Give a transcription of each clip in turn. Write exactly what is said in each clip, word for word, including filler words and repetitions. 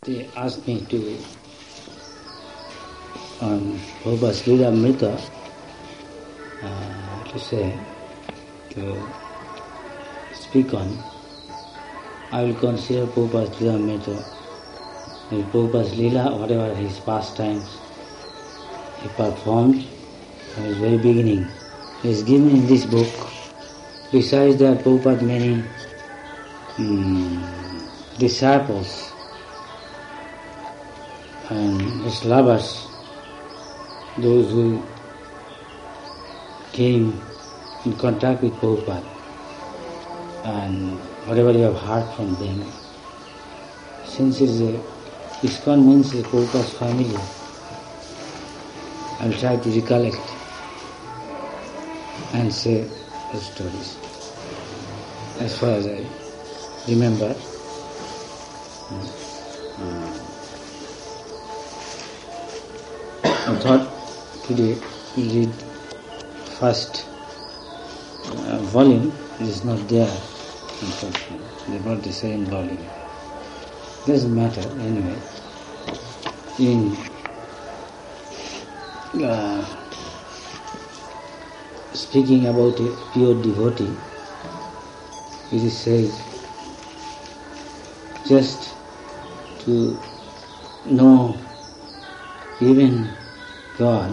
they asked me to, on Prabhupada's Lila Amrita, uh, to say, to speak on. I will consider Prabhupada's Lila Amrita, and Prabhupada's Lila, whatever his pastimes he performed from his very beginning, is given in this book. Besides that, Prabhupada many um, disciples and his lovers, those who came in contact with Prabhupada, and whatever you have heard from them, since it is a, ISKCON means a Prabhupada's family, I will try to recollect and say the stories as far as I remember. I thought today we'll read first uh, volume. It is not there, unfortunately. They brought the same volume. Doesn't matter anyway. In uh, speaking about a pure devotee, it is said just to know even God,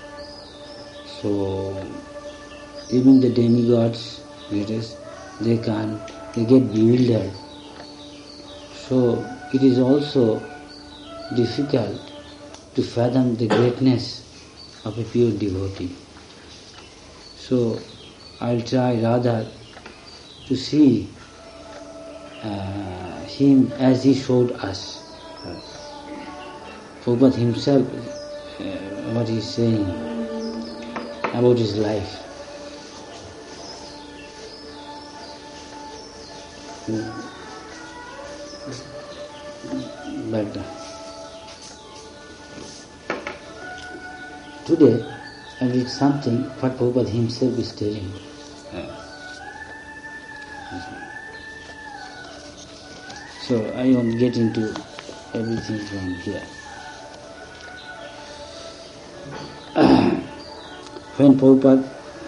so even the demigods, it is, they can, they get bewildered. So it is also difficult to fathom the greatness of a pure devotee. So I'll try rather to see uh, him as he showed us. Prabhupada himself, uh, what he is saying about his life. But today I read something what Prabhupada himself is telling. So I won't get into everything from here. When Prabhupada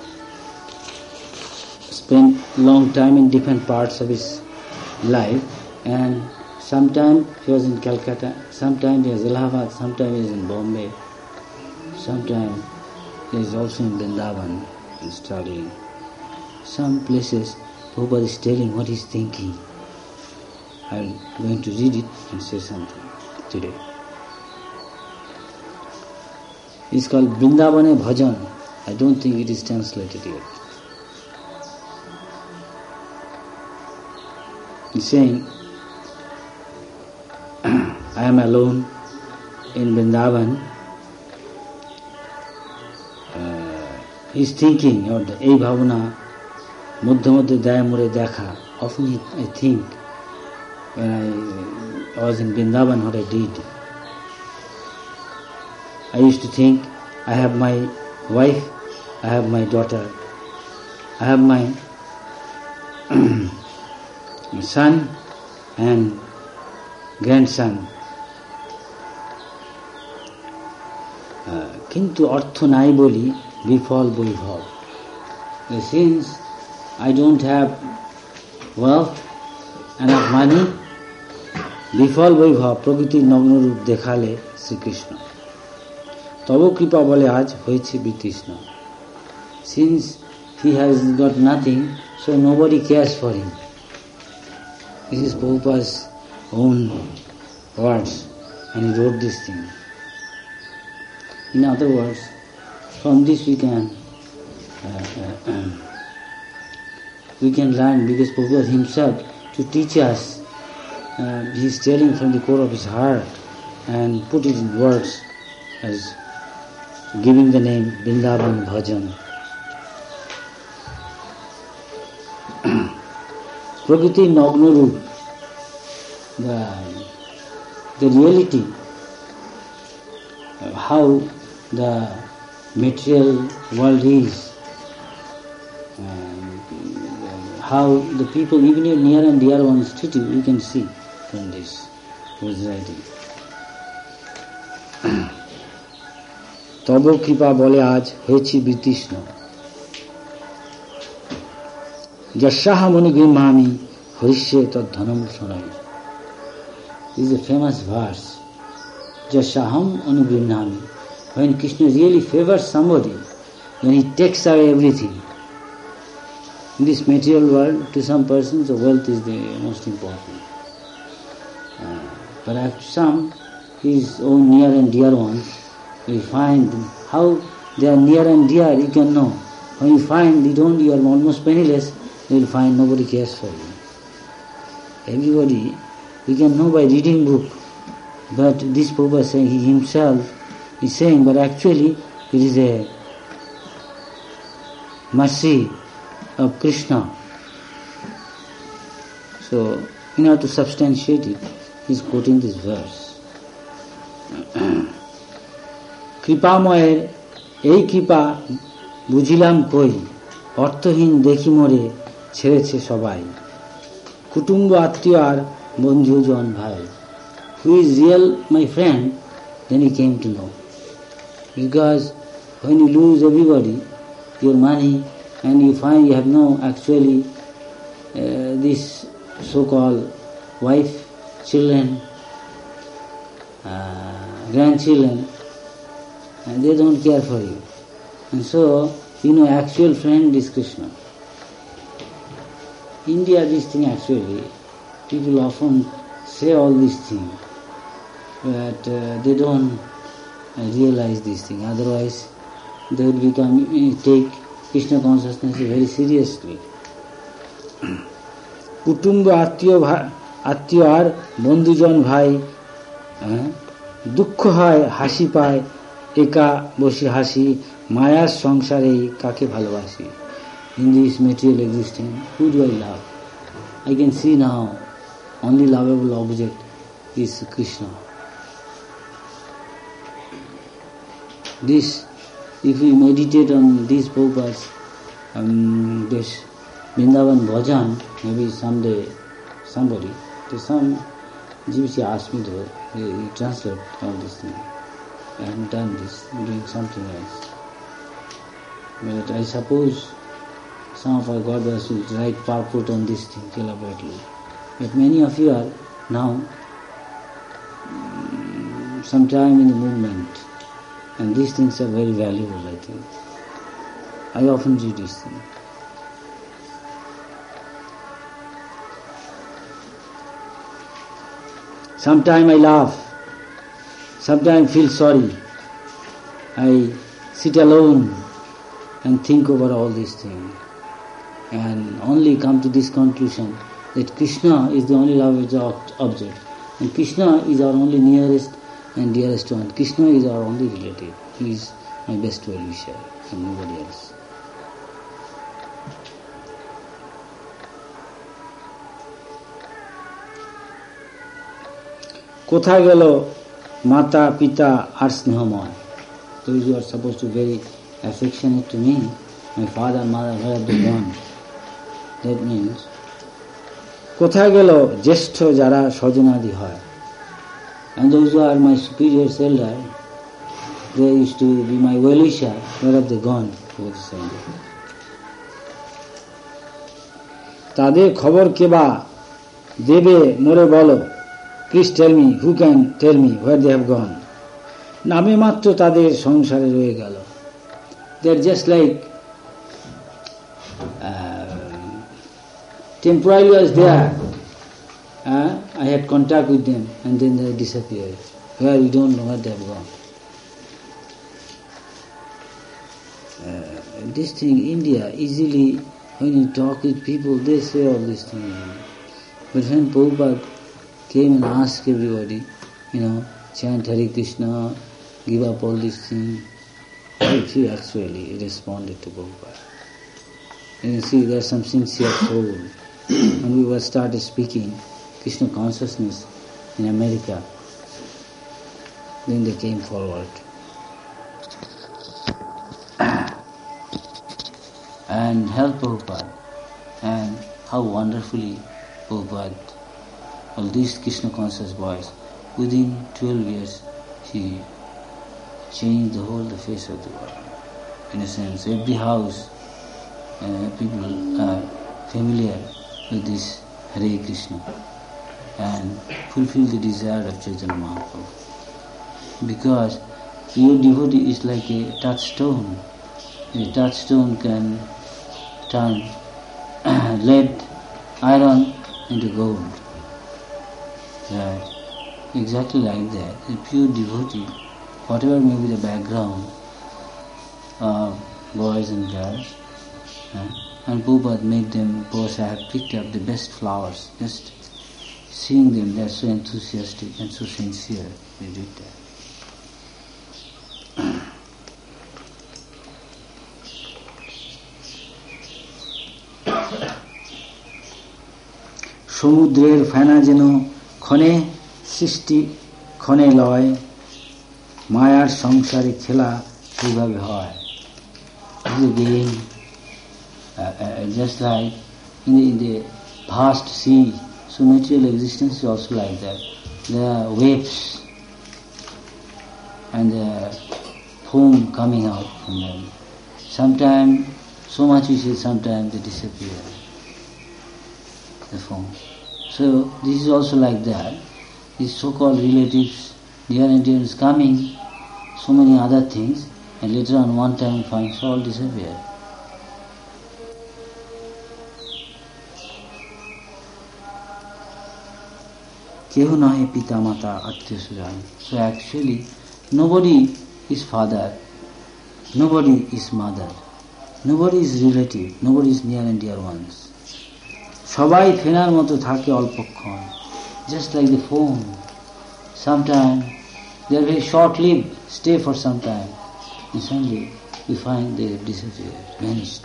spent long time in different parts of his life, and sometime he was in Calcutta, sometime he was in Allahabad, sometime he was in Bombay, sometime he is also in Vrindavan and studying. Some places Prabhupada is telling what he is thinking. I'm going to read it and say something today. It's called Vrindavane Bhajan. I don't think it is translated yet. He's saying, I am alone in Vrindavan. Uh, he's thinking, or the Ei Bhavana, Muddha Muddha Daya Mure Dekha. Often I think, when I, I was in Vrindavan, what I did. I used to think, I have my wife, I have my daughter, I have my son and grandson. Kintu artho nai boli bifal boibhav. Since I don't have wealth, enough money, bifal boibhav, prakriti nagna roop dekhale Sri Krishna. Tabo kripa bole aaj hoyeche bitishna. Since he has got nothing, so nobody cares for him. This is Prabhupada's own words, and he wrote this thing. In other words, from this we can uh, uh, um, we can learn, because Prabhupada himself to teach us, uh, he is telling from the core of his heart and put it in words as giving the name Vrindavan Bhajan. Prakriti Nagna Roop, the, the reality, uh, how the material world is, and how the people, even your near and dear ones, treat you, you can see from this. was writing. তব কৃপা বলে আজ হয়েছি বিতৃষ্ণ যস্যাহম অনুগৃহ্ণামি হরিষ্যে তদ্ধনম শোনাই. This is a famous verse. Jasyaham anugrihnami. When Krishna really favors somebody, when he takes away everything. In this material world, to some persons, the wealth is the most important. Uh, but to some, his own near and dear ones, we find how they are near and dear, you can know. When you find you don't, you are almost penniless, you will find nobody cares for you. Everybody, we can know by reading book, but this Prabhupada saying, he himself is saying, but actually it is a mercy of Krishna. So, in order to substantiate it, he is quoting this verse. কৃপাময়ের এই কৃপা বুঝিলাম কই অর্থহীন দেখি মোরে ছেড়েছে সবাই কুটুম্ব আত্মীয় আর বন্ধুজন ভাই. Who is real my friend? Then he came to know. Because when you lose everybody, your money, and you find you have no actually uh, this so-called wife, children, uh, grandchildren, and they don't care for you. And so, you know, actual friend is Krishna. India, this thing actually, people often say all these things, but uh, they don't uh, realize these things. Otherwise, they would become, uh, take Krishna consciousness very seriously. কুটুম্ব আত্মীয় আত্মীয় আর বন্ধুজন ভাই দুঃখ হয় হাসি পায় একা বসে হাসি মায়ার সংসারে কাকে ভালোবাসি. In this material existence, who do I love? I can see now only lovable object is Krishna. This, if we meditate on these Prabhupads, um, this Vrindavan Bhajan, maybe someday somebody, to some G C asked me to uh, translate all this thing. I haven't done this, I'm doing something else. But I suppose some of our godbrothers will write purport on this thing elaborately. But many of you are now um, sometime in the movement, and these things are very valuable, I think. I often read these things. Sometimes I laugh, sometimes feel sorry. I sit alone and think over all these things, and only come to this conclusion that Krishna is the only lovable object, and Krishna is our only nearest and dearest one. Krishna is our only relative. He is my best well-wisher and nobody else. কোথায় গেল মাতা পিতা আর স্নেহময়? Those who are supposed to be very affectionate to me, my father and mother, where have they gone? That means, কোথায় গেল জ্যেষ্ঠ যারা স্বজনাদি হয়? And those who are my superiors, elder, they used to be my well-wisher, where have they gone? তাদের খবর কেবা দেবে মোরে বলো, please tell me, who can tell me where they have gone? নামে মাত্র তাদের সংসারে রয়ে গেল. They are just like uh, temporarily was there. Uh, I had contact with them and then they disappeared. Where you don't know where they have gone. Uh, this thing, India, easily when you talk with people, they say all these things. But when Prabhupada came and asked everybody, you know, chant Hare Krishna, give up all these things, very few actually responded to Prabhupada. And you see, there's some sincere soul. When we were started speaking Krishna consciousness in America, then they came forward. And help Prabhupada. And how wonderfully Prabhupada, all these Krishna conscious boys, within twelve years, she changed the whole the face of the world. In a sense, every house, uh, people are familiar with this Hare Krishna and fulfill the desire of Chaitanya Mahaprabhu. Because pure devotee is like a touchstone. A touchstone can turn lead, iron into gold. Right. Exactly like that. A pure devotee, whatever may be the background of boys and girls, uh, and Prabhupada made them, both have picked up the best flowers, just seeing them, they are so enthusiastic and so sincere, they did that. সমুদ্রের ফেনা যেন ক্ষণে সৃষ্টি ক্ষণে লয়, মায়ার সংসারে খেলা সেইভাবে হয়. This is again uh, uh, just like in the, in the vast sea, so material existence is also like that. There are waves and the foam coming out from them. Sometimes so much we say, sometimes they disappear, the foam. So this is also like that. These so-called relatives, near and dear is coming, so many other things, and later on one time finds all disappear. Kehu nahe pita mata atya sujan. So actually, nobody is father, nobody is mother, nobody is relative, nobody is near and dear ones. সবাই ফেনার মতো থাকে অল্পক্ষণ, just like the foam. Sometimes they are very short-lived, stay for some time, and suddenly we find they have disappeared, vanished.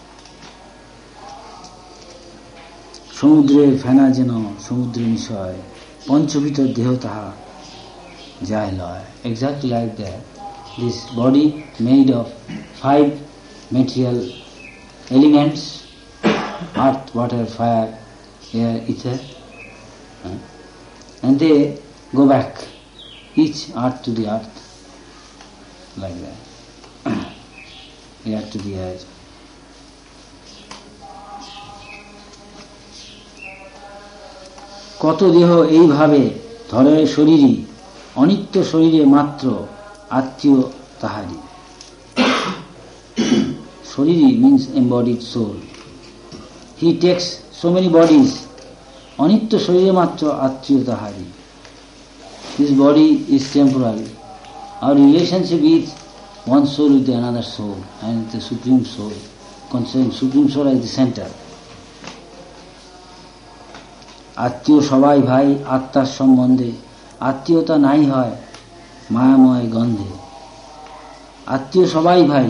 সমুদ্রের ফেনা যেন সমুদ্রে মিশয়, পঞ্চভিতর দেহ তাহা যায় লয়. Exactly like that. This body made of five material elements, earth, water, fire, air, ether, huh? and they go back, each earth to the earth, like that, air to the air. কত দেহ এইভাবে ধরে শরীরই, অনিত্য শরীরে মাত্র আত্মীয় তাহারি. শরীরই means embodied soul. He takes so many bodies, অনিত্য শরীরে মাত্র আত্মীয় তাহারি. This body is temporary. Our relationship is one soul with another soul, and the Supreme Soul, considering Supreme Soul as the center. আত্মীয় সবাই ভাই আত্মার সম্বন্ধে, আত্মীয়তা নাই হয় মায়াময় গন্ধে. আত্মীয় সবাই ভাই.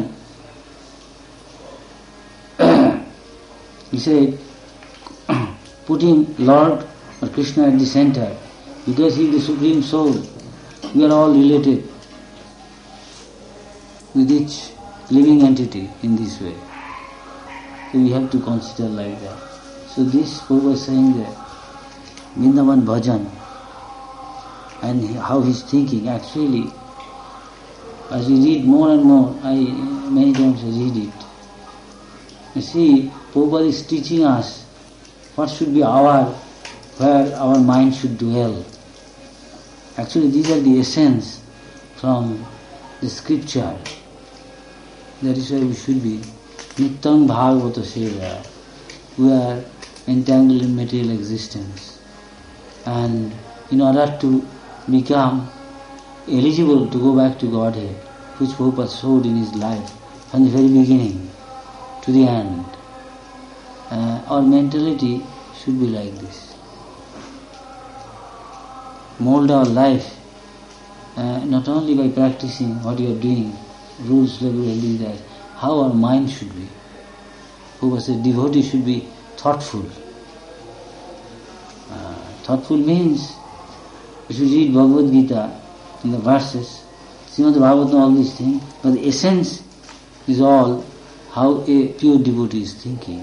He said, putting Lord or Krishna at the center, because he is the Supreme Soul, we are all related with each living entity in this way. So we have to consider like that. So this Prabhupada was saying that Vrindavan Bhajan and how he is thinking, actually, as we read more and more, I many times I read it. You see, Prabhupada is teaching us what should be our, where our mind should dwell. Actually, these are the essence from the scripture. That is why we should be Nityam Bhagavata Seva. We are entangled in material existence. And in order to become eligible to go back to Godhead, which Prabhupada showed in his life from the very beginning to the end, uh, our mentality should be like this. Mold our life uh, not only by practicing what you are doing, rules, regularly, that how our mind should be. Prabhupada said devotee should be thoughtful. Uh, thoughtful means we should read Bhagavad Gita in the verses, Srimad Bhagavatam, all these things, but the essence is all how a pure devotee is thinking.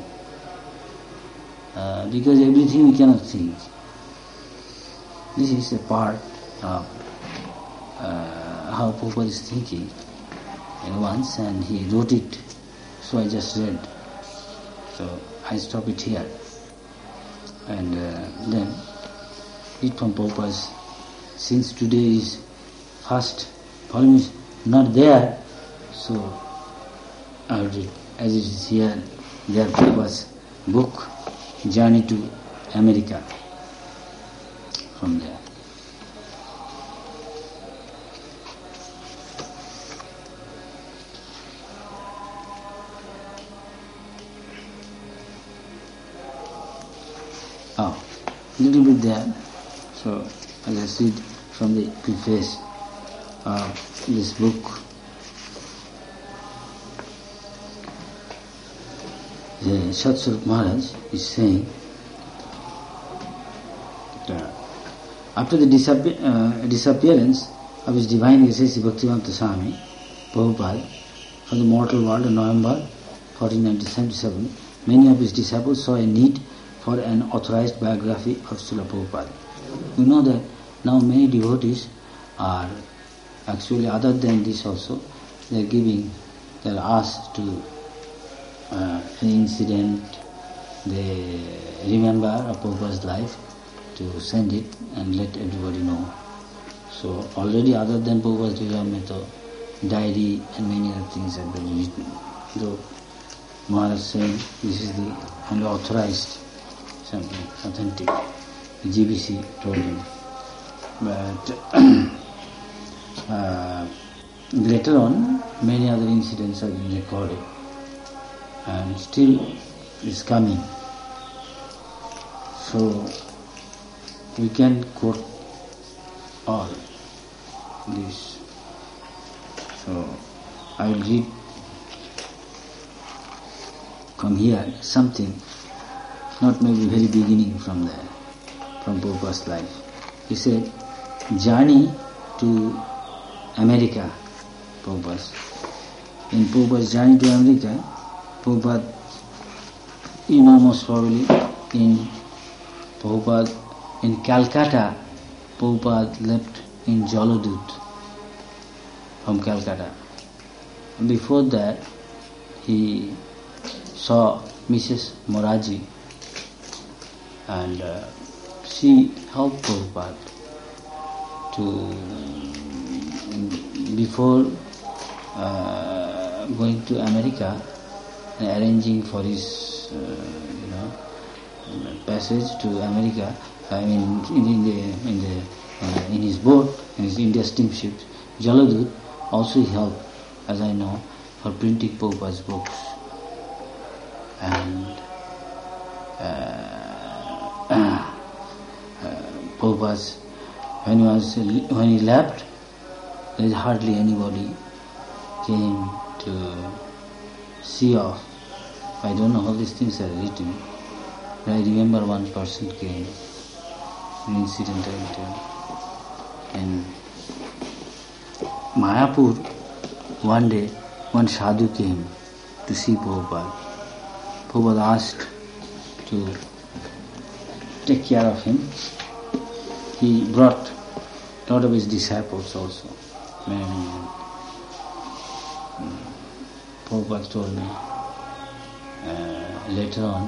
Uh, because everything we cannot think. This is a part of uh, how Prabhupada is thinking uh, once, and he wrote it, so I just read. So I stop it here, and uh, then read from Prabhupada's. Since today is first volume is not there, so I will read as it is here. There Prabhupada's book, Journey to America, from there. Oh, little bit there. So as I read from the preface of this book, the Satsvarup Maharaj is saying that after the disappear, uh, disappearance of his Divine Grace Bhaktivedanta Swami Prabhupada from the mortal world in November fourteen seventy-seven, many of his disciples saw a need for an authorized biography of Srila Prabhupada. We know that now many devotees are actually, other than this also, they are giving, they are asked to uh, an incident, they remember of Prabhupada's life, to send it and let everybody know. So already other than Prabhupada's Lilamrita, diary and many other things have been written. Though Maharaj saying this is the only authorized, something authentic. The G B C told him. But uh, later on, many other incidents have been recorded, and still is coming. So we can quote all this. So I will read from here something, not maybe very beginning from there, from Prabhupada's life. He said, journey to America, Prabhupada's. In Prabhupada's journey to America, Prabhupada, you know most probably, in Prabhupada, in Calcutta, Prabhupada left in Jaladut from Calcutta. Before that, he saw Missus Moraji, and uh, she helped Prabhupada to, before uh, going to America and arranging for his, uh, you know, passage to America. I mean, in, in the in the uh, in his boat, in his India steamship, Jaladut, also he helped, as I know, for printing Prabhupada's books. And uh, uh, Prabhupada's, when he was when he left, there is hardly anybody came to see off. I don't know how these things are written, but I remember one person came, an incident I will tell. In Mayapur, one day, one sadhu came to see Prabhupada. Prabhupada asked to take care of him. He brought a lot of his disciples also. And Prabhupada told me uh, later on,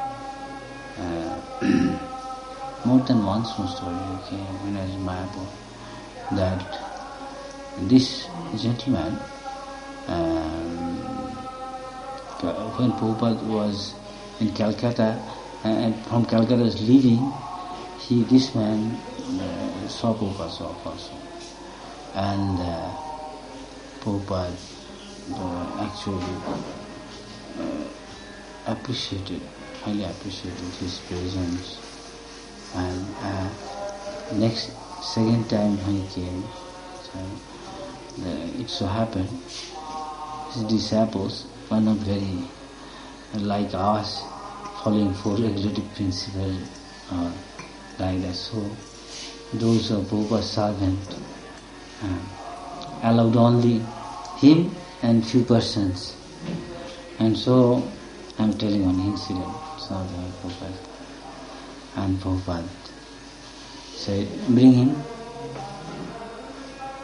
uh, more than once most probably he came when I was in Mayapur, that this gentleman, um, when Prabhupada was in Calcutta, and from Calcutta was leaving, he, this man uh, saw Prabhupada's off also. And uh, Prabhupada uh, actually uh, appreciated, highly appreciated his presence. And uh, next, second time when he came, so, uh, it so happened, his disciples were not very like us, following four regulative principles or like that. So those of Prabhupada's servant uh, allowed only him and few persons. And so I'm telling one incident, so Prabhupada and Prabhupada said, bring him.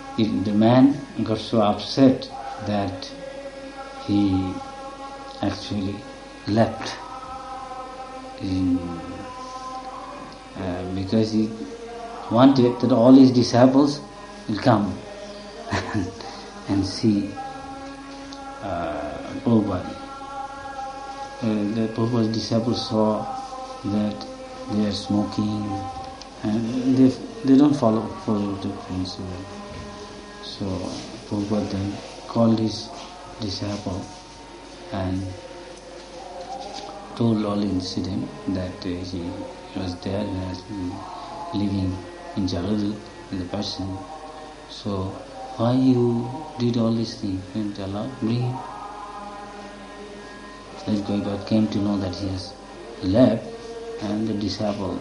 it, the man got so upset that he actually left in, uh, because he wanted that all his disciples will come and see uh, Prabhupada. Uh, the Prabhupada's disciples saw that they are smoking and they they don't follow follow the principle. So Prabhupada then called his disciple and told all incident that uh, he was there and has been living in Jaladu as a person. So why you did all these things? And Allah bring him. That God came to know that he has left, and the disciple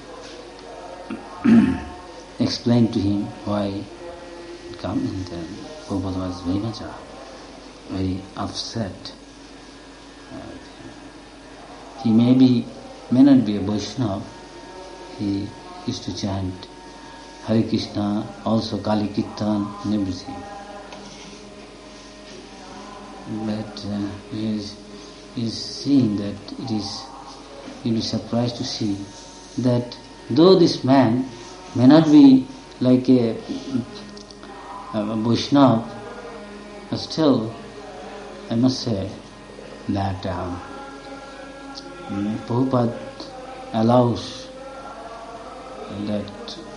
explained to him why he come, and then Prabhupada was very much uh, very upset. Uh, he may be, may not be a Vaishnava. He used to chant Hare Krishna, also Kali Kirtan and everything. But uh, he is, he is seeing that it is, you'll be surprised to see that though this man may not be like a, a Vaishnava, but still I must say that um, Prabhupada allows that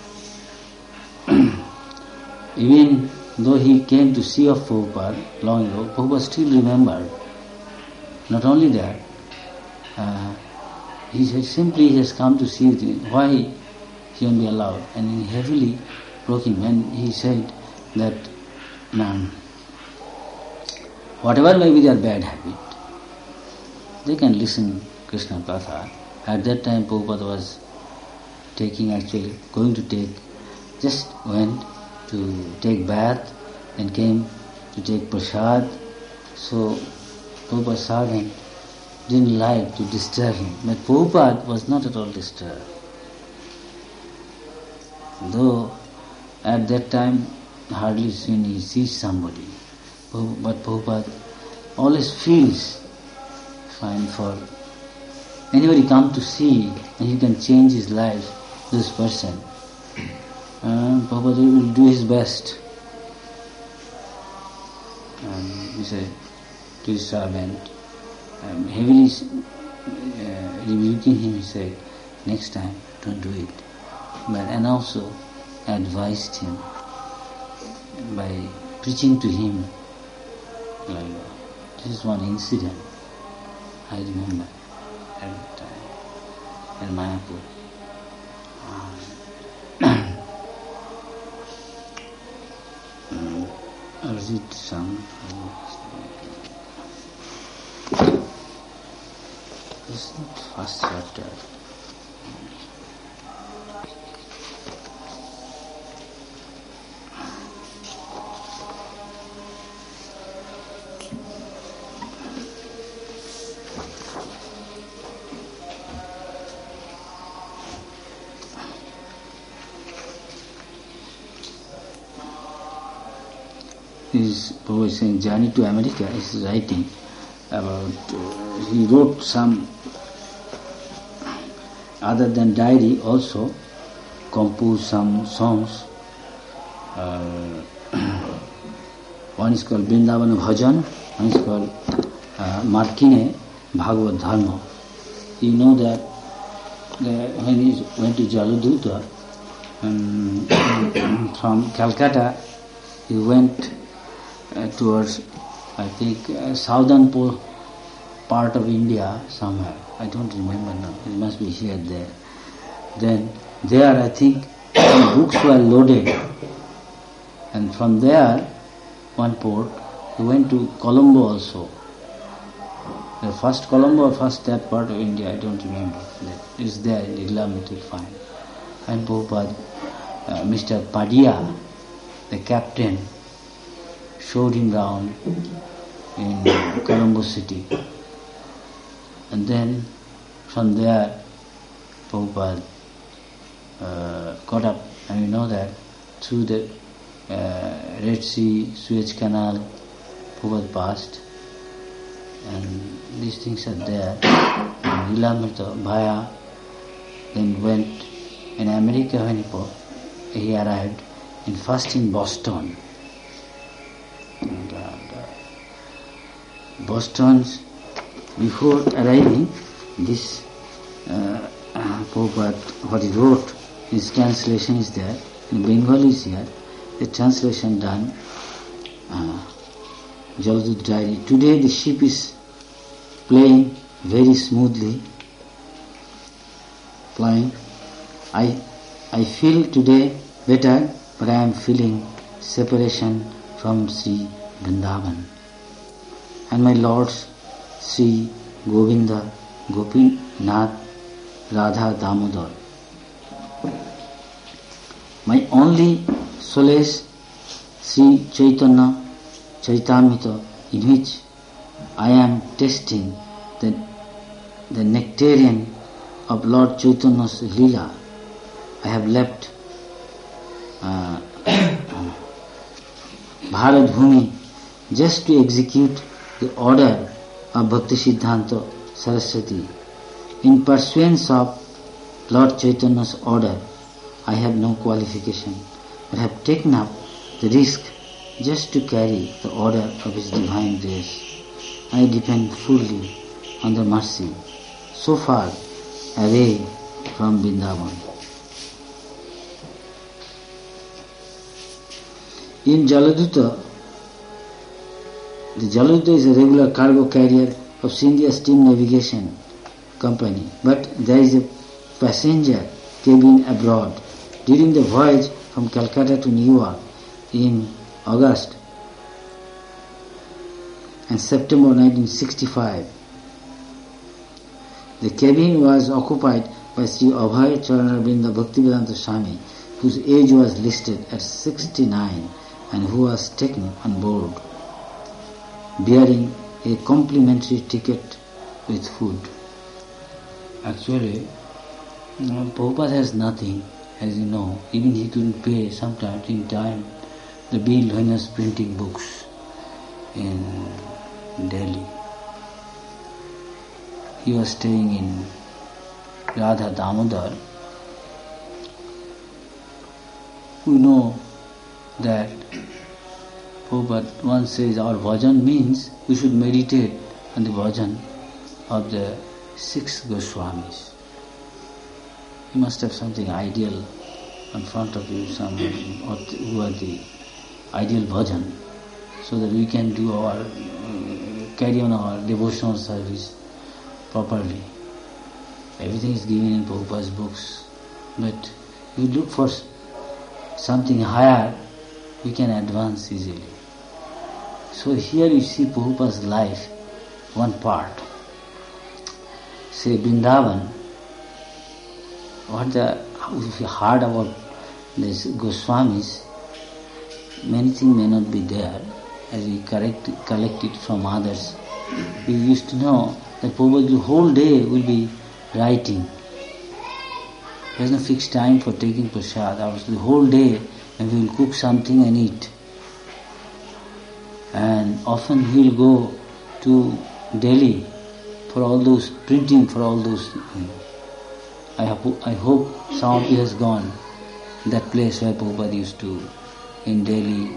even though he came to see of Prabhupada long ago, Prabhupada still remembered. Not only that, uh, he said simply he has come to see it. Why he won't be allowed? And he heavily broke him, and he said that um, whatever may be their bad habit, they can listen Krishna Katha. At that time Prabhupada was taking actually, going to take, just went to take bath and came to take prasad. So Prabhupada servant didn't like to disturb him. But Prabhupada was not at all disturbed. Though at that time hardly when he sees somebody, but Prabhupada always feels fine for anybody come to see and he can change his life, this person. And Prabhupada will do his best. And he said to his servant, um, heavily uh, rebuking him, he said, next time don't do it. But and also advised him by preaching to him. Like this is one incident I remember at that time in Mayapur. Um, Arjit Sam. This is not first chapter. His Prabhu is saying Journey to America is writing about, uh, he wrote some, other than diary also, composed some songs. Uh, one is called Vrindavana Bhajan, one is called uh, Markine Bhagavad Dharma. You know that uh, when he went to Jaladhuta, um, from Calcutta, he went Uh, towards, I think, uh, southern po- part of India somewhere. I don't remember now. It must be here, there. Then there, I think, some books were loaded. And from there, one port, he went to Colombo also. The first Colombo or first that part of India, I don't remember. It's there in Islam, it will find. And Prabhupada, uh, Mister Padia, the captain, showed him round in Colombo city. And then from there, Prabhupada uh, got up, and you know that through the uh, Red Sea, Suez Canal, Prabhupada passed, and these things are there. And Lilamrita via then went in America when he, he arrived, and first in Boston. And, uh, Boston's, before arriving, this uh, uh, Prabhupada, what he wrote, his translation is there, in Bengali is here, the translation done, uh, Jaladut diary. Today the ship is playing very smoothly, flying. I, I feel today better, but I am feeling separation from Sri Vrindavan. And my lords, Sri Govinda, Gopinath, Radha Damodar. My only solace, Sri Chaitanya Charitamrita, in which I am tasting the, the nectarian of Lord Chaitanya's Leela. I have left uh, Bharat Bhumi just to execute the order of Bhakti Siddhanta Saraswati. In pursuance of Lord Chaitanya's order, I have no qualification, but have taken up the risk just to carry the order of His divine grace. I depend fully on the mercy, so far away from Vrindavan. In Jaladuta, the Jaladuta is a regular cargo carrier of Scindia Steam Navigation Company, but there is a passenger cabin abroad. During the voyage from Calcutta to New York in August and September nineteen sixty-five, the cabin was occupied by Sri Abhay Charanarvinda Bhaktivedanta Swami, whose age was listed at sixty-nine and who was taken on board, bearing a complimentary ticket with food. Actually, you know, Prabhupada has nothing, as you know. Even he couldn't pay sometimes in time the bill when he was printing books in Delhi. He was staying in Radha Damodar. We know that Prabhupada once says our bhajan means we should meditate on the bhajan of the six Goswamis. You must have something ideal in front of you, some who are the ideal bhajan, so that we can do our, uh, carry on our devotional service properly. Everything is given in Prabhupada's books, but we look for something higher, we can advance easily. So here you see Prabhupada's life, one part. Say Vrindavan, what the, if you heard about these Goswamis, many things may not be there, as we correct, collect it from others. We used to know that Prabhupada the whole day will be writing. There is no fixed time for taking prasad. The whole day, and we will cook something and eat. And often he will go to Delhi for all those printing, for all those things. I hope, I hope some of you has gone that place where Prabhupada used to in Delhi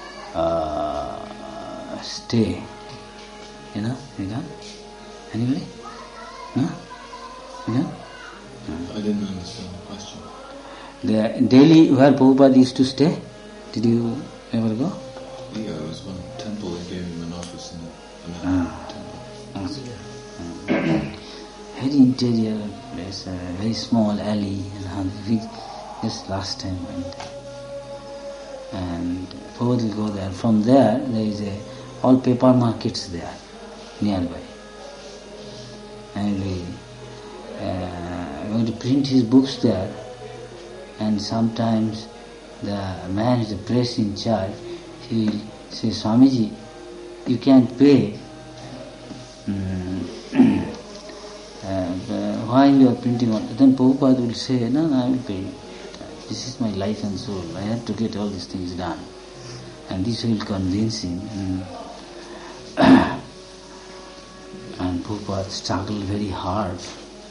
uh, stay. You know, you know? Anybody? No? You know? I didn't understand the question. The Delhi where Prabhupada used to stay, did you ever go? Yeah, it was one temple that gave him an office in the Ah. temple. Ah. Very interior place, a very small alley, and we just last time went there. And Prabhupada will go there. From there, there is a all paper markets there, nearby. And we uh, going to print his books there. And sometimes the man is the press in charge. He will say, Swamiji, you can't pay. Mm. uh, why you are printing all? Then Prabhupada will say, no, no, I will pay. This is my life and soul. I have to get all these things done. And this will convince him. And, and Prabhupada struggled very hard.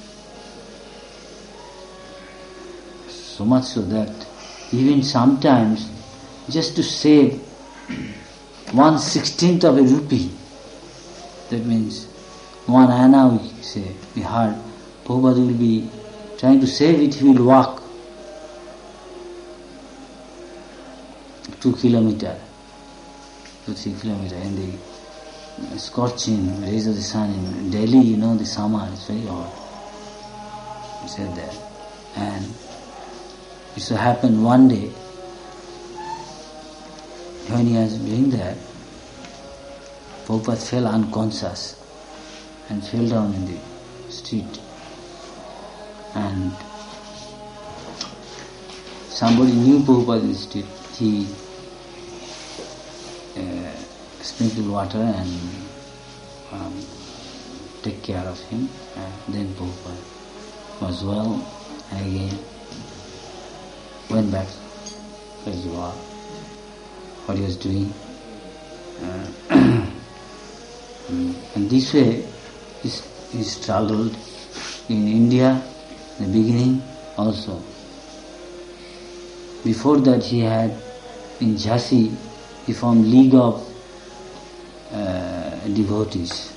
So much so that even sometimes just to save one sixteenth of a rupee, that means one anna, we say, we heard, Prabhupada will be trying to save it, he will walk two kilometers, two, three kilometers in the scorching rays of the sun in Delhi, you know, the summer is very hot. He said that. And it so happened one day, when he was doing that, Prabhupada fell unconscious and fell down in the street. And somebody knew Prabhupada in the street. He uh, sprinkled water and um, take care of him. And then Prabhupada was well, and again went back to his work, what he was doing. Uh, and this way he, he struggled in India in the beginning also. Before that he had in Jhansi, he formed League of uh, Devotees.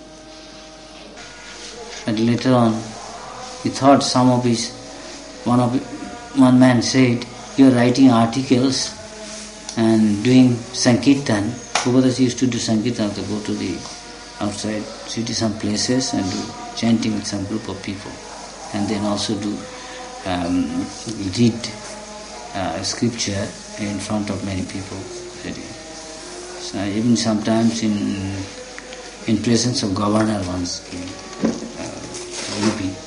And later on he thought some of his, one of one man said, you are writing articles and doing Sankirtan. Prabhupada used to do Sankirtan, to go to the outside city, some places, and do chanting with some group of people. And then also do um, read uh, scripture in front of many people. So even sometimes in in presence of governor once came, uh, U P.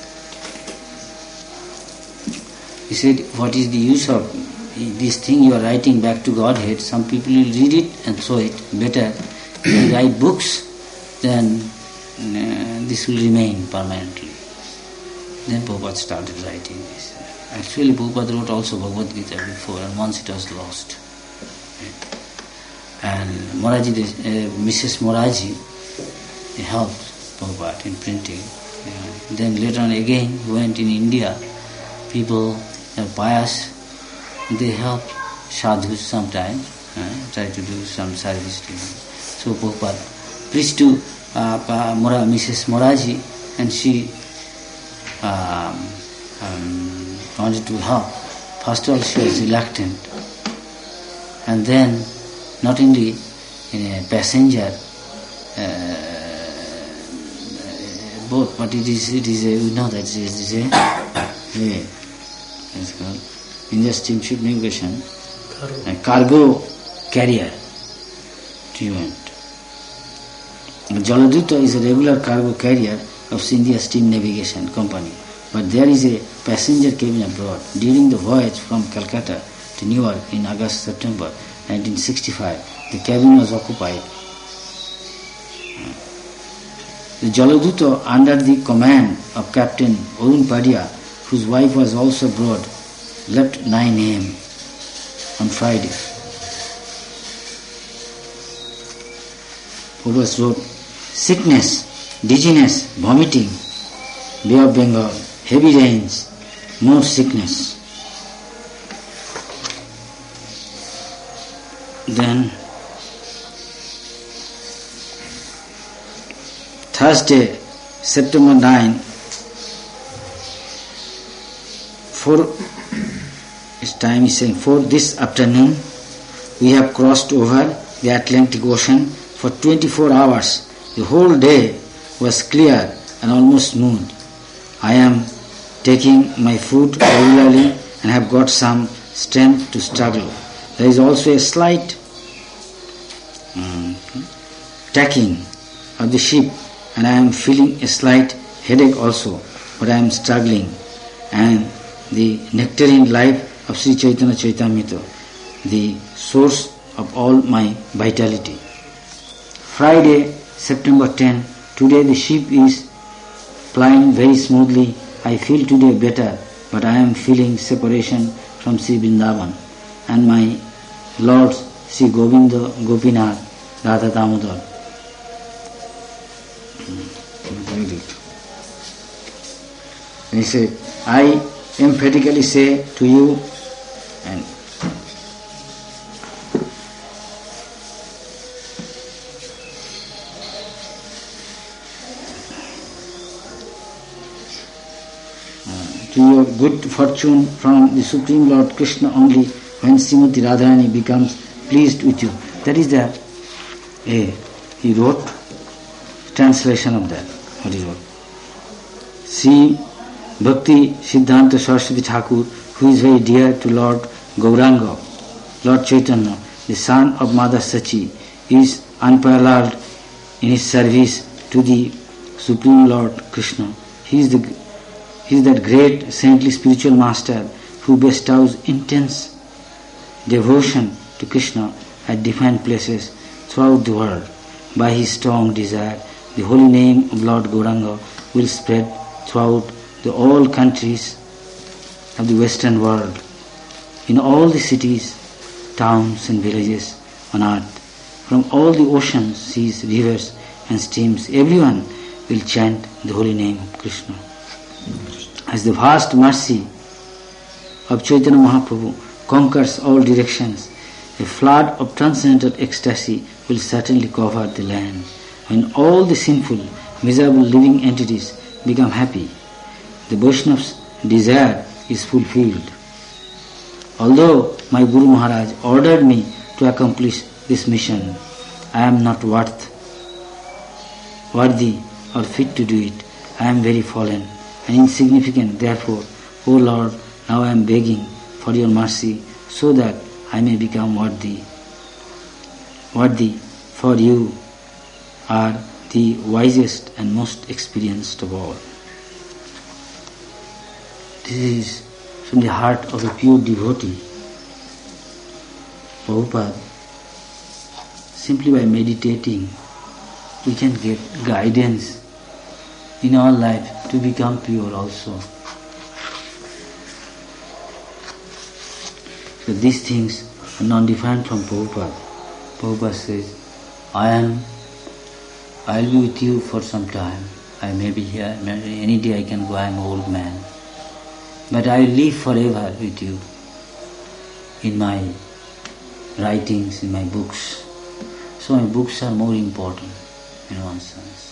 He said, what is the use of this thing you are writing back to Godhead? Some people will read it and throw it. Better if you write books, then uh, this will remain permanently. Then Prabhupada started writing this. Actually Prabhupada wrote also Bhagavad Gita before, and once it was lost. And Moraji, uh, Missus Moraji helped Prabhupada in printing. Uh, then later on again he went in India. People are pious, they help sadhus sometimes, uh, try to do some service to him. So Prabhupada preached to uh, Mora, Missus Moraji, and she um, um, wanted to help. First of all she was reluctant, and then not only in a passenger uh, boat, but it is it is a, you know that it is a, a it's called India Steamship Navigation, a cargo carrier. Do you want? Jaladuta is a regular cargo carrier of India Steam Navigation Company, but there is a passenger cabin abroad. During the voyage from Calcutta to Newark in August-September nineteen sixty-five, the cabin was occupied. The Jaladuta, under the command of Captain Arun Padya, whose wife was also abroad, left nine a m on Friday. Prabhupada wrote, sickness, dizziness, vomiting, Bay of Bengal, heavy rains, more sickness. Then Thursday, September ninth, for its time is saying, for this afternoon we have crossed over the Atlantic Ocean for twenty-four hours. The whole day was clear and almost smooth. I am taking my food regularly and have got some strength to struggle. There is also a slight um, tacking of the ship, and I am feeling a slight headache also, but I am struggling. And the nectarine life of Sri Chaitanya Chaitamrita, the source of all my vitality. Friday, September tenth, today the ship is plying very smoothly. I feel today better, but I am feeling separation from Sri Vrindavan and my Lord's Sri Govinda Gopinath Radha Damodar. And he said, I emphatically say to you, and to your good fortune from the Supreme Lord Krishna only when Srimati Radharani becomes pleased with you. That is the, eh, he wrote translation of that, what he wrote. Sri Bhakti Siddhanta Saraswati Thakur, who is very dear to Lord Gauranga, Lord Chaitanya, the son of Mother Sachi, is unparalleled in his service to the Supreme Lord Krishna. He is the He is that great saintly spiritual master who bestows intense devotion to Krishna at different places throughout the world. By his strong desire, the holy name of Lord Gauranga will spread throughout the all countries of the Western world, in all the cities, towns and villages on earth. From all the oceans, seas, rivers and streams, everyone will chant the holy name of Krishna. As the vast mercy of Chaitanya Mahaprabhu conquers all directions, a flood of transcendental ecstasy will certainly cover the land. When all the sinful, miserable living entities become happy, the Vaishnav's desire is fulfilled. Although my Guru Maharaj ordered me to accomplish this mission, I am not worth, worthy or fit to do it. I am very fallen and insignificant. Therefore, O Lord, now I am begging for your mercy so that I may become worthy. Worthy, for you are the wisest and most experienced of all. This is from the heart of a pure devotee. Prabhupada, simply by meditating, we can get guidance in our life to become pure also. So these things are not different from Prabhupada. Prabhupada says, I am, I will be with you for some time. I may be here, any day I can go, I am an old man. But I will live forever with you in my writings, in my books. So my books are more important in one sense.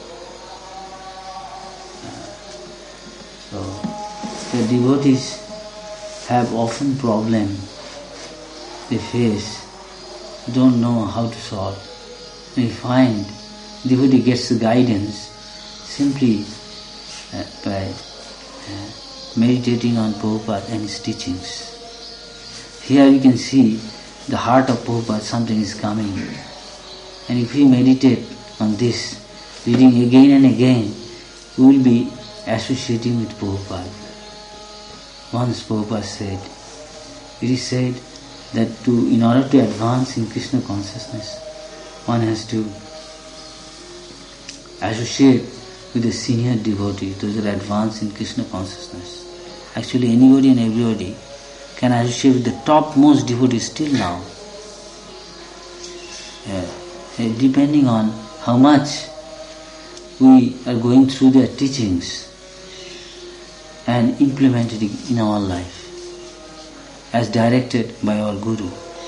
So the devotees have often problem they face, don't know how to solve. We find devotee gets the guidance simply uh, by uh, meditating on Prabhupada and his teachings. Here you can see the heart of Prabhupada, something is coming. And if we meditate on this, reading again and again, we will be associating with Prabhupada. Once Prabhupada said, it is said that to, in order to advance in Krishna consciousness, one has to associate with a senior devotee, those that advance in Krishna consciousness. Actually, anybody and everybody can associate with the topmost devotee still now. Yeah. Depending on how much we are going through their teachings and implemented it in our life as directed by our Guru.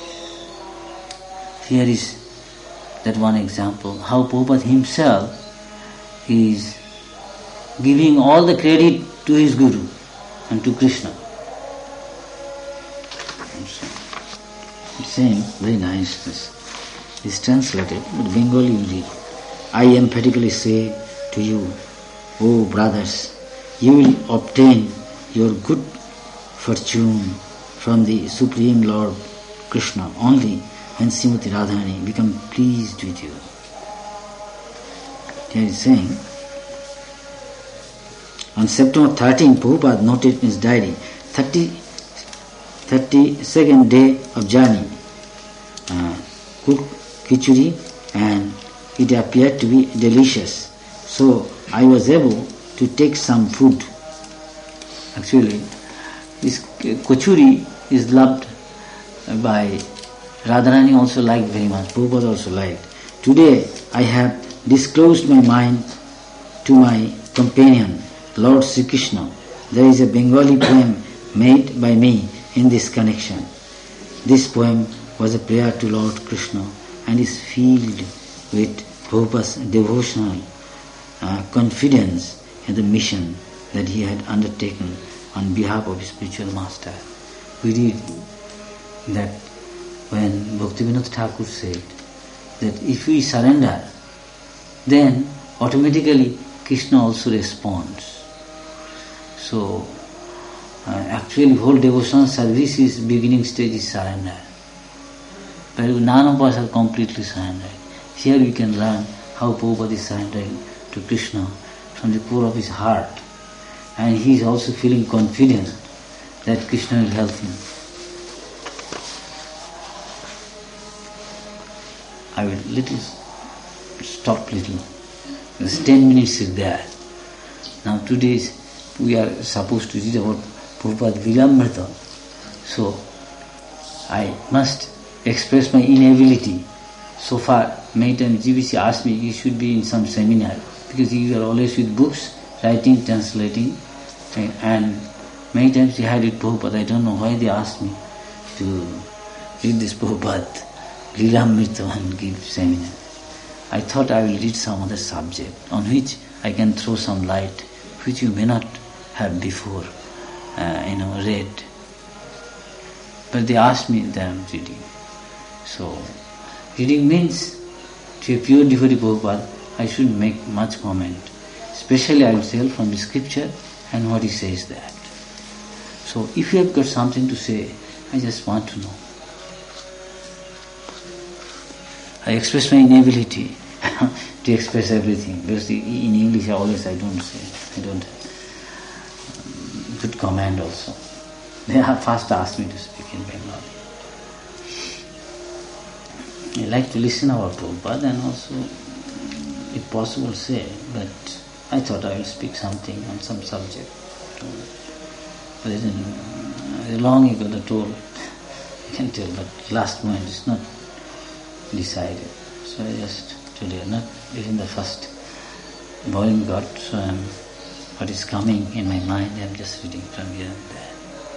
Here is that one example, how Prabhupada himself is giving all the credit to his Guru and to Krishna. It's saying, very nice, this is translated, but Bengali you read. I emphatically say to you, O brothers, you will obtain your good fortune from the Supreme Lord Krishna only when Srimati Radharani become pleased with you. Here is saying, on September thirteenth, Prabhupada noted in his diary, thirty, thirty-second day of journey, uh, cooked khichdi, and it appeared to be delicious. So I was able to take some food. Actually, this kachuri is loved by Radharani also liked very much, Prabhupada also liked. Today I have disclosed my mind to my companion, Lord Sri Krishna. There is a Bengali poem made by me in this connection. This poem was a prayer to Lord Krishna and is filled with Prabhupada's devotional uh, confidence in the mission that he had undertaken on behalf of his spiritual master. We read that when Bhaktivinoda Thakur said that if we surrender, then automatically Krishna also responds. So uh, actually whole devotional service is beginning stage is surrender. But none of us are completely surrendered. Here we can learn how Prabhupada is surrendering to Krishna from the core of his heart. And he is also feeling confident that Krishna will help him. I will little stop little. Because ten minutes is there. Now today we are supposed to read about Prabhupada Lilamrita. So I must express my inability. So far, many times G B C asked me, you should be in some seminar, because you are always with books, writing, translating, and many times you had it Prabhupada. I don't know why they asked me to read this Prabhupada Lilamrita and give seminar. I thought I will read some other subject on which I can throw some light, which you may not have before, uh, you know, read. But they asked me that I am reading. So, reading means to a pure devotee Prabhupada, I should make much comment. Especially I will tell from the scripture and what he says that. So, if you have got something to say, I just want to know. I express my inability to express everything, because in English always I don't say, I don't have good command also. They have first asked me to speak in Bengali. I like to listen about Prabhupada and also, if possible, say, but I thought I will speak something on some subject. But it is long ago the told, I can tell, but last moment is not decided. So I just today, not even the first volume got, so I'm, what is coming in my mind, I'm just reading from here and there.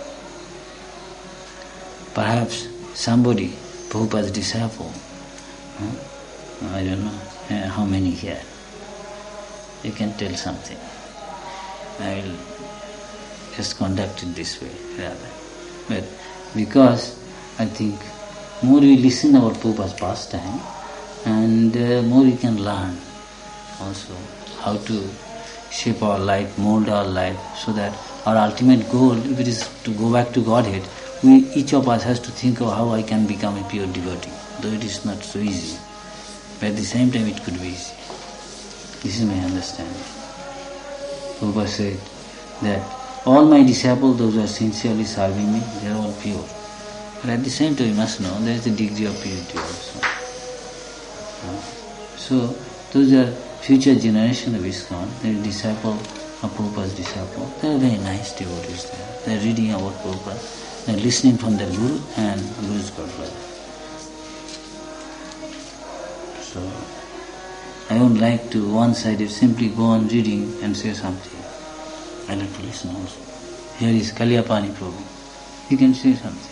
Perhaps somebody, Prabhupada's disciple, huh? I don't know uh, how many here, you can tell something. I will just conduct it this way rather. But because I think more we listen about Prabhupada's pastime, and uh, more we can learn also how to shape our life, mold our life, so that our ultimate goal, if it is to go back to Godhead, we, each of us has to think of how I can become a pure devotee, though it is not so easy. But at the same time it could be easy. This is my understanding. Prabhupada said that all my disciples, those who are sincerely serving me, they are all pure. But at the same time, you must know there is a degree of purity also. Uh, so, those are future generation of ISKCON, they are disciple of Prabhupada's disciple. They are very nice devotees there. They are reading about Prabhupada, they are listening from their Guru, and Guru's God brother. So, I don't like to one-sided simply go on reading and say something. I like to listen also. Here is Kalyapani Prabhu. He can say something.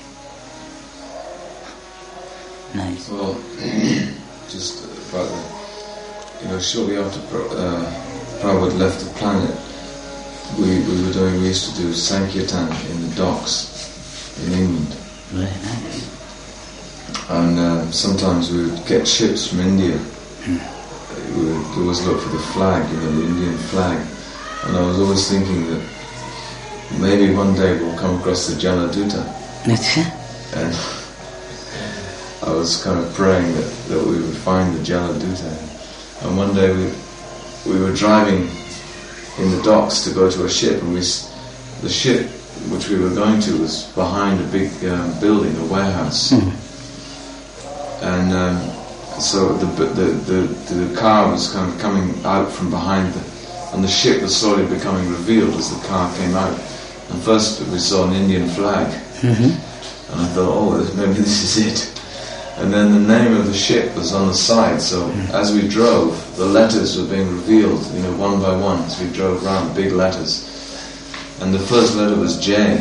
Nice. Well, just about the, you know, shortly after uh, Prabhupada left the planet, we, we were doing, we used to do Sankirtan in the docks in England. Very nice. And uh, sometimes we would get ships from India. Hmm. We would always look for the flag, you know, the Indian flag. And I was always thinking that maybe one day we'll come across the Jaladuta. That's it. And I was kind of praying that, that we would find the Jaladuta. And one day we we were driving in the docks to go to a ship, and we the ship which we were going to was behind a big um, building, a warehouse. Mm. And um, so the, the the the car was kind of coming out from behind the, and the ship was slowly becoming revealed as the car came out. And first we saw an Indian flag, mm-hmm. and I thought, oh, maybe this is it. And then the name of the ship was on the side, so as we drove, the letters were being revealed, you know, one by one, as we drove around, big letters. And the first letter was J.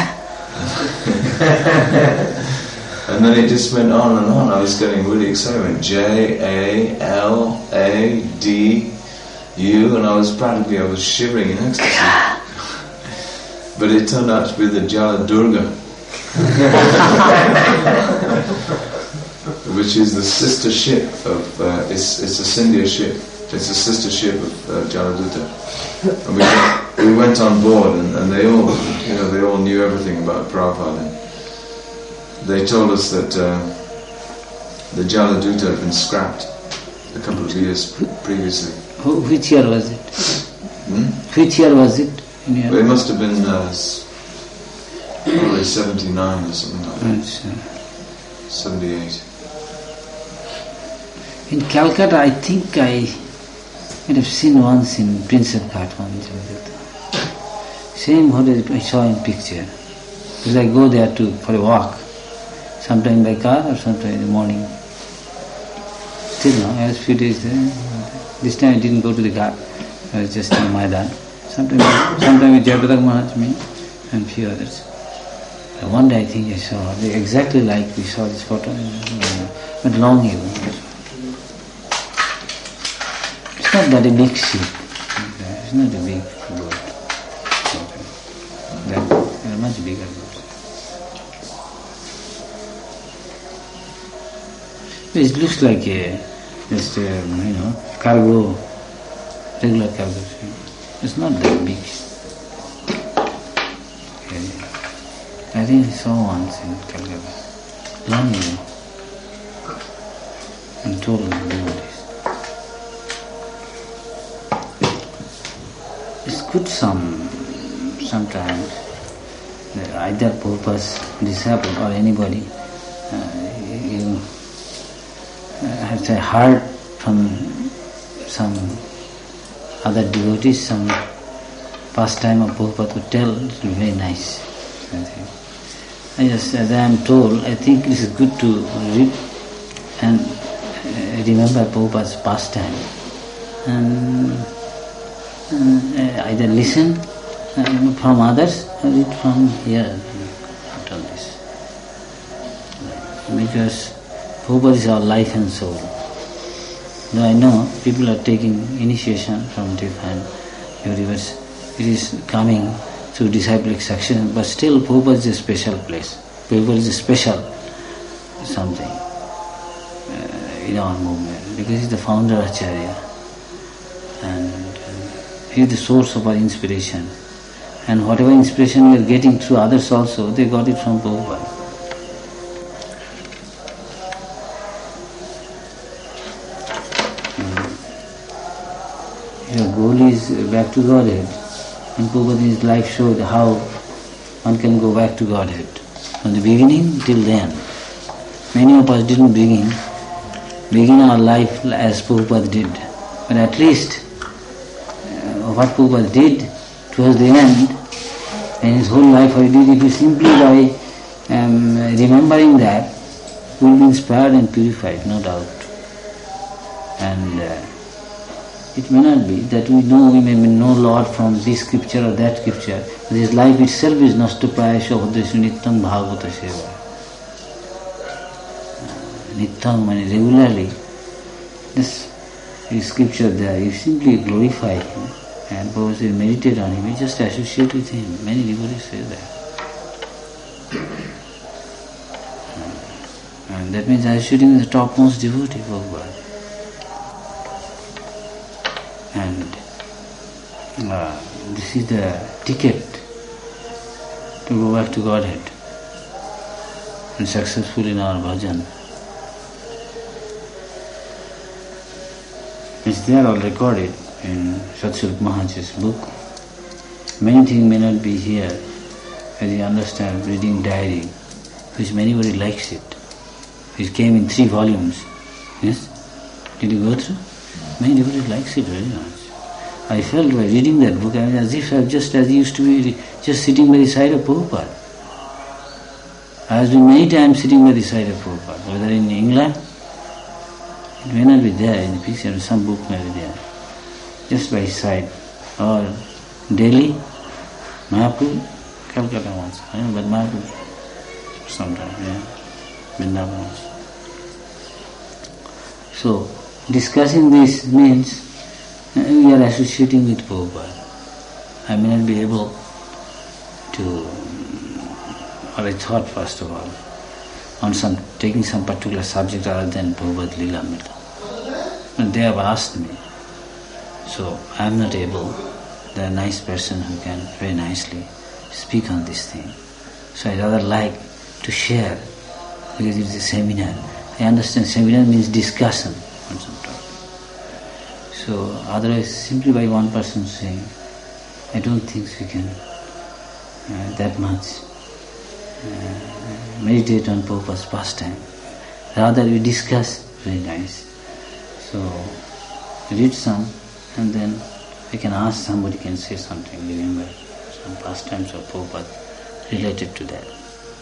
And then it just went on and on. I was getting really excited. J, A, L, A, D, U, and I was practically, I was shivering in ecstasy. But it turned out to be the Jala Durga, which is the sister ship of, uh, it's, it's a Scindia ship. It's a sister ship of uh, Jaladuta. And we went, we went on board, and, and they all, you know, they all knew everything about Prabhupada. They told us that uh, the Jaladuta had been scrapped a couple of years previously. Which year was it? Hmm? Which year was it? Well, it must have been uh, probably seventy-nine or something like that. Uh, seventy-eight. in Calcutta, I think I might have seen once in Prince of Kathmandu. Same what I saw in picture. Because I go there to for a walk, sometime by car or sometime in the morning. Still no, I was a few days there. This time I didn't go to the car. I was just in Maidan. Sometime, sometime with Jayapataka Maharaj, me and few others. And one day I think I saw exactly like we saw this photo, but long ago. It's not that a big ship. It's not a big boat. That they are much bigger boats. It looks like a just a, you know cargo, regular cargo ship. It's not that big. Okay. I think I saw once in Calcutta, long ago, and told me devotees. It's good some, sometimes, that either Prabhupada's disciple or anybody, uh, you uh, have to heard from some other devotees, some pastime of Prabhupada to tell, it will be very nice. I think. I just, as I am told, I think it is good to read and uh, remember Prabhupada's pastime. And uh, either listen uh, from others or read from here. All this. Because Prabhupada is our life and soul. Though I know people are taking initiation from different universe, it is coming through disciplic succession, but still Prabhupada is a special place. Prabhupada is a special something uh, in our movement, because he is the founder Acharya, and uh, he is the source of our inspiration. And whatever inspiration we are getting through others also, they got it from Prabhupada. Your goal is back to Godhead. And Prabhupada in his life showed how one can go back to Godhead. From the beginning till then. Many of us didn't begin, begin our life as Prabhupada did. But at least uh, what Prabhupada did towards the end, and his whole life what he did, if you simply by um, remembering that, we will be inspired and purified, no doubt. And uh, it may not be that we know, we may know Lord from this scripture or that scripture, but his life itself is nastapaya shabhadeshu nittam bhagavata seva. Nittam means regularly. This is scripture there, you simply glorify him and perhaps you meditate on him, you just associate with him. Many devotees say that. And that means associating with the topmost devotee of God. And uh, this is the ticket to go back to Godhead and successful in our bhajan. It's there all recorded in Satsvarupa Maharaj's book. Many things may not be here, as you understand, reading diary, which anybody likes it. It came in three volumes. Yes? Did you go through? Many devotees likes it very much. I felt by reading that book, I mean, as if I just as I used to be just sitting by the side of Prabhupada. I have been many times sitting by the side of Prabhupada, whether in England, it may not be there in the picture, some book may be there, just by his side, or Delhi, Mayapur, Calcutta once, I know, but Mayapur sometimes, yeah, Vrindavan also. So, discussing this means we are associating with Prabhupada. I may not be able to, or I thought first of all, on some taking some particular subject other than Prabhupada Lilamrita. And they have asked me. So I am not able, they are a nice person who can very nicely speak on this thing. So I rather like to share, because it is a seminar. I understand seminar means discussion on some topic. So otherwise, simply by one person saying, I don't think we can uh, that much uh, meditate on Prabhupada's pastime. Rather we discuss, very nice. So read some, and then I can ask, somebody can say something, remember some pastimes of Prabhupada related to that.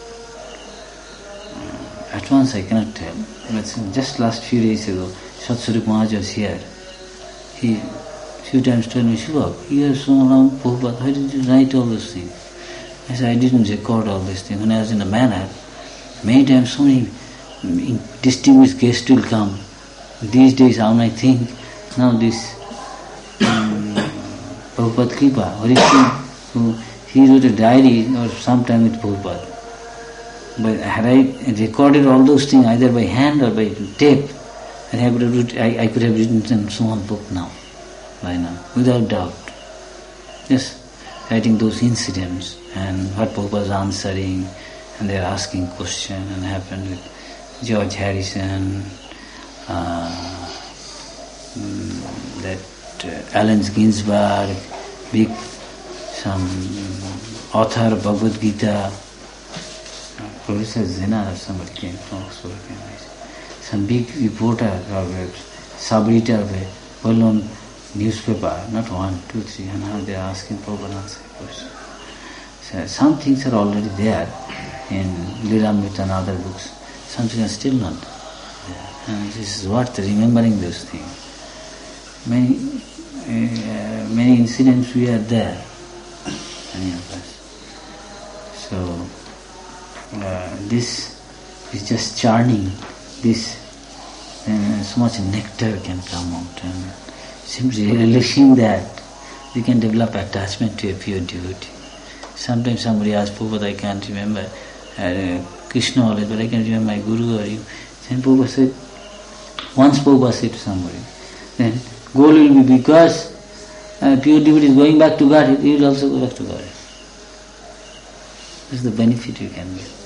Uh, at once I cannot tell, but just last few days ago, Satsvarup Maharaj was here. He few times told me, Shiva, you are so long, Prabhupada, why did you write all those things? I said, I didn't record all these things. When I was in the manor, many times so many distinguished guests will come. These days, how I think, now this um, Prabhupada Kripa, who he wrote a diary or sometime with Prabhupada. But had I recorded all those things either by hand or by tape, I could have written, I, I could have written a small book now, by now, without doubt. Just writing those incidents and what Prabhupada was answering, and they are asking questions, and happened with George Harrison, uh, mm, that uh, Allen Ginsberg, big some author of Bhagavad Gita, uh, Professor Zena or somebody came from Oxford, some big reporter of a sub-editor of a well-known newspaper, not one, two, three, and now they are asking Prabhupada answer questions. So some things are already there in Lilamrita and other books, some things are still not there. And this is worth remembering those things. Many, uh, many incidents we are there, many of us. So uh, this is just churning. This, uh, so much nectar can come out, and simply relishing that, we can develop attachment to a pure devotee. Sometimes somebody asks, Prabhupada, I can't remember uh, Krishna always, but I can remember my Guru or you. Then Prabhupada said, once Prabhupada said to somebody, then goal will be because uh, pure devotee is going back to God, he will also go back to God. This is the benefit you can get.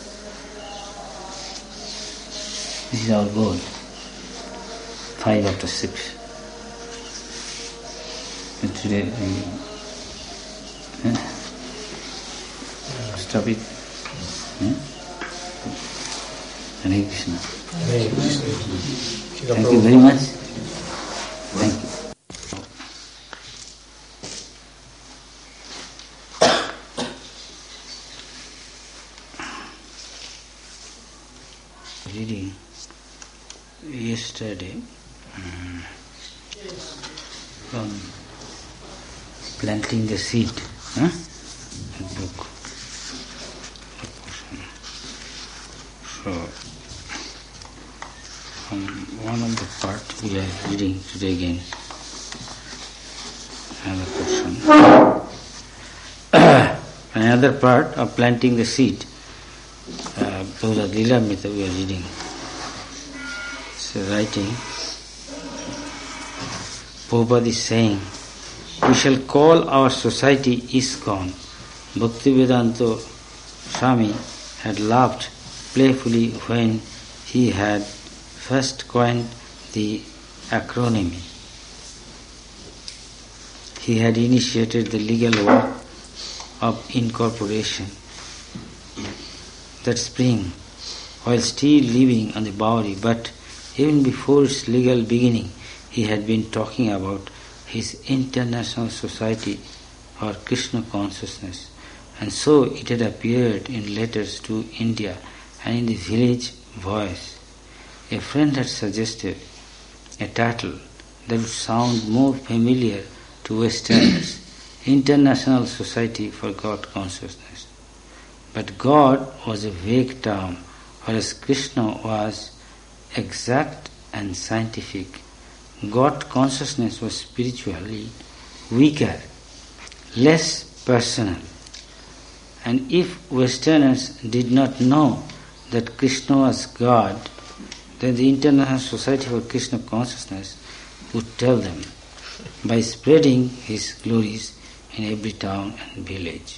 This is our goal. Five after six. And today we uh, stop it. Hmm? Hare Krishna. Hare Krishna. Thank you very much. Thank you. Reading yesterday um, from Planting the Seed, huh? That book. So, from one of the part we are reading today again, another portion. Another part of Planting the Seed. Uh, those are Lilamrita we are reading. So writing, Prabhupada is saying, we shall call our society ISKCON. Bhaktivedanta Swami had laughed playfully when he had first coined the acronym. He had initiated the legal work of incorporation. That spring, while still living on the Bowery, but even before its legal beginning, he had been talking about his international society for Krishna consciousness, and so it had appeared in letters to India and in the village voice. A friend had suggested a title that would sound more familiar to Westerners, International Society for God Consciousness. But God was a vague term, whereas Krishna was exact and scientific. God consciousness was spiritually weaker, less personal. And if Westerners did not know that Krishna was God, then the International Society for Krishna Consciousness would tell them by spreading his glories in every town and village.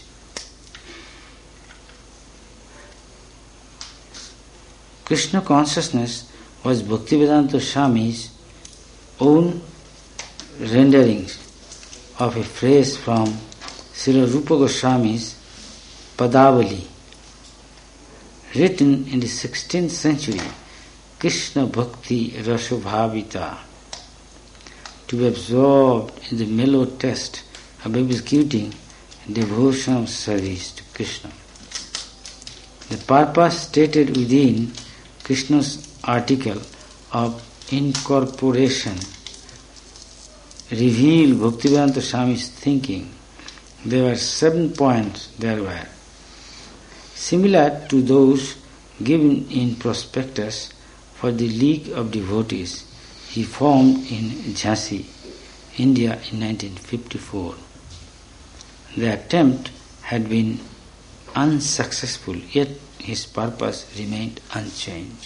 Krishna consciousness was Bhaktivedanta Swami's own renderings of a phrase from Srila Rupa Goswami's Padavali, written in the sixteenth century. Krishna Bhakti Rasabhavita, to be absorbed in the mellow taste of executing devotional service to Krishna. The purpose stated within Krishna's article of incorporation revealed Bhaktivedanta Swami's thinking. There were seven points there were, similar to those given in prospectus for the League of Devotees he formed in Jhansi, India in nineteen fifty-four. The attempt had been unsuccessful, yet his purpose remained unchanged.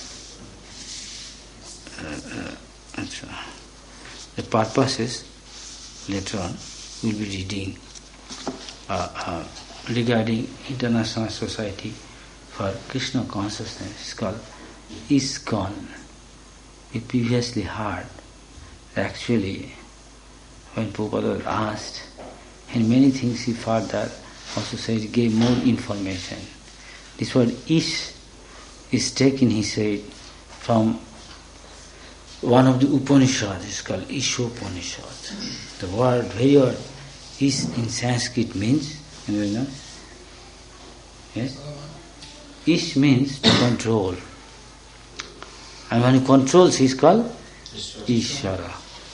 Uh, uh, the purposes later on we'll be reading uh, uh, regarding International Society for Krishna Consciousness. It's called ISKCON. We previously heard that actually when Prabhupada was asked, and many things he further also said, he gave more information. This word Ish is taken, he said, from one of the Upanishads. It's called Ishopanishad. The word, very word, Ish in Sanskrit means, anybody know? Yes? Ish means to control. And when he controls, he is called Ishvara.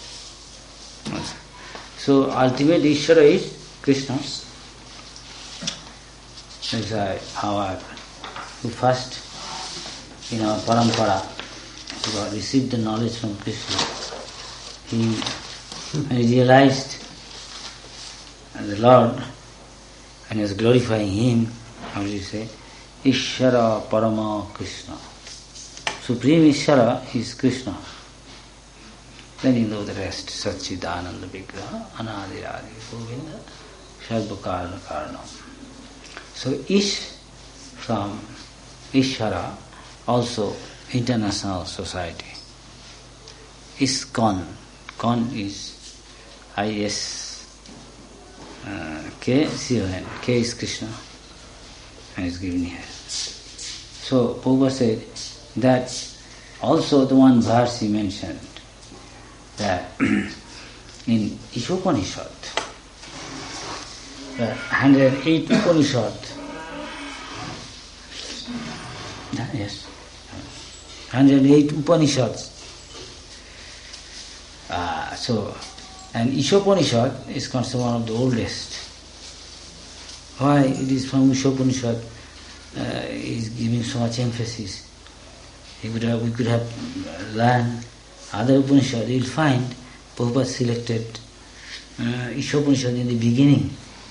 So ultimate Ishvara is Krishna. That's why our who first in our parampara who received the knowledge from Krishna. He when he realized the Lord and he was glorifying him, how do you say? Ishvara Parama Krishna. Supreme Ishvara is Krishna. Then you know the rest. Satchidananda Vigraha, Anadiradi Govinda, Sarvakarna Karanam. So Ish from Ishvara, also International Society. ISKCON. Con is I S uh, K C O N. K is Krishna and is given here. So Prabhupada said that also the one verse he mentioned that in Ishopanishad, the one hundred eight Upanishad, yes, one hundred eight Upanishads. Uh, so, and Ishopanishad is considered one of the oldest. Why it is from Ishopanishad uh, is giving so much emphasis? We could have, we could have learned other Upanishads. You will find Prabhupada selected uh, Ishopanishad in the beginning.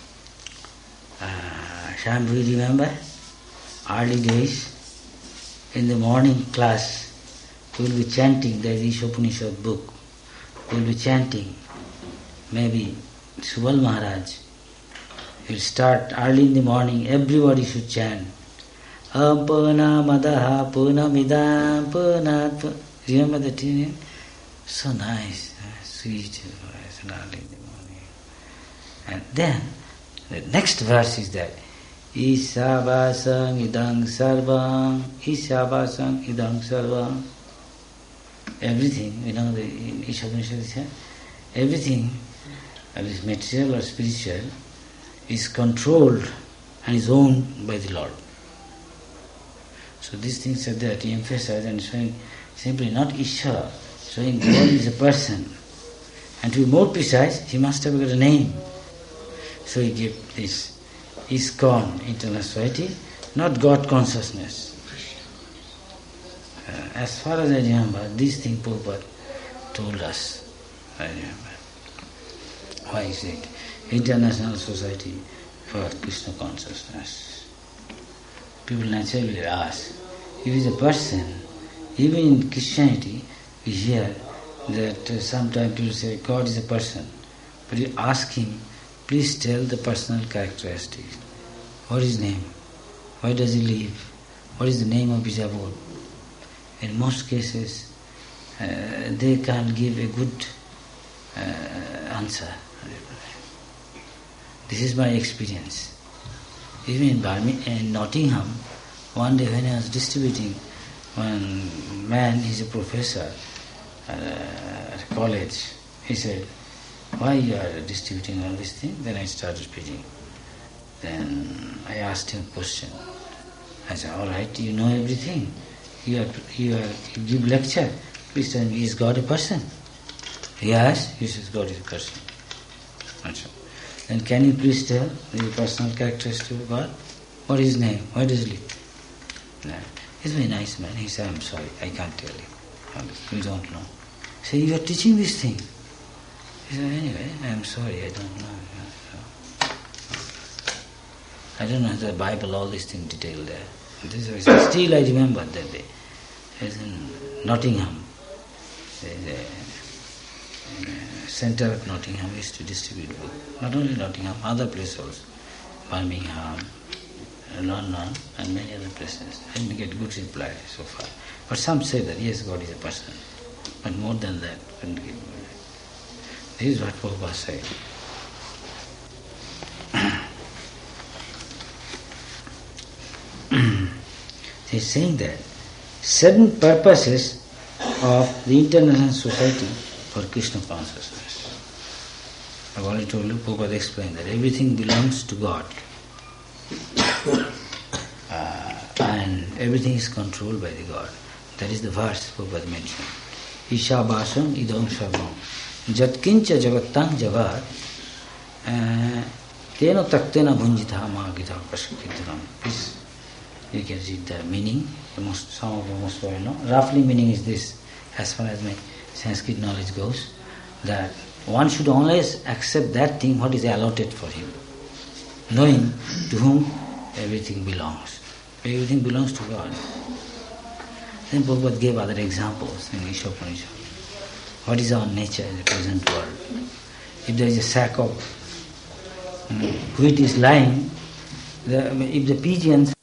Uh, Sham, do you remember? Early days, in the morning class, we will be chanting the Ishopanishad book. We will be chanting. Maybe Subal Maharaj will start early in the morning, everybody should chant. Am Purna Madaha Purna Midam Purna. Remember the tune? So nice, sweet, early in the morning. And then the next verse is that Ishabasam idang sarvam, Ishabasam idang sarvam. Everything, you know, the Ishopanishad is here. Everything, whether it's material or spiritual, is controlled and is owned by the Lord. So these things are there to emphasize and showing simply not Ishvara, showing God is a person. And to be more precise, he must have got a name. So he gave this ISKCON, International Society, not God consciousness. Uh, as far as I remember, these things Prabhupada told us. I remember. Why is it? International Society for Krishna Consciousness. People naturally ask, if he is a person, even in Christianity, we hear that uh, sometimes people say God is a person, but you ask him, please tell the personal characteristics. What is his name? Where does he live? What is the name of his abode? In most cases, uh, they can't give a good uh, answer. This is my experience. Even in Birmingham, in Nottingham, one day when I was distributing, one man, he's a professor uh, at a college, he said, why you are distributing all these things? Then I started speaking. Then I asked him a question. I said, all right, you know everything. You are, you are, you give lecture. Please tell me, is God a person? Yes, he says, God is a person. Then can you please tell the personal characteristics of God? What is his name? Where does he live? No. He's a very nice man. He said, I'm sorry, I can't tell you. We don't know. I said, you are teaching this thing. He said, anyway, I'm sorry, I don't know. I don't know the Bible, all these things detailed there. This was, still I remember that day. It was in Nottingham. There is a centre of Nottingham used to distribute books. Not only Nottingham, other places also. Birmingham, London, and many other places. I didn't get good reply so far. But some say that, yes, God is a person. But more than that, couldn't get good. This is what Prabhupada said. He's saying that seven purposes of the International Society for Krishna Consciousness. I've already told you, Prabhupada explained that everything belongs to God. uh, and everything is controlled by the God. That is the verse Prabhupada mentioned. Isha Bhasam idam sarvam jatkincha jagattang jagat tena taktena bhunjita magita prasakritanam. Please, you can read the meaning. The most, some of the most well know. Roughly meaning is this, as far as my Sanskrit knowledge goes, that one should always accept that thing what is allotted for him, knowing to whom everything belongs. Everything belongs to God. Then Prabhupada gave other examples in Ishopanishad. What is our nature in the present world? If there is a sack of um, wheat is lying, the, if the pigeons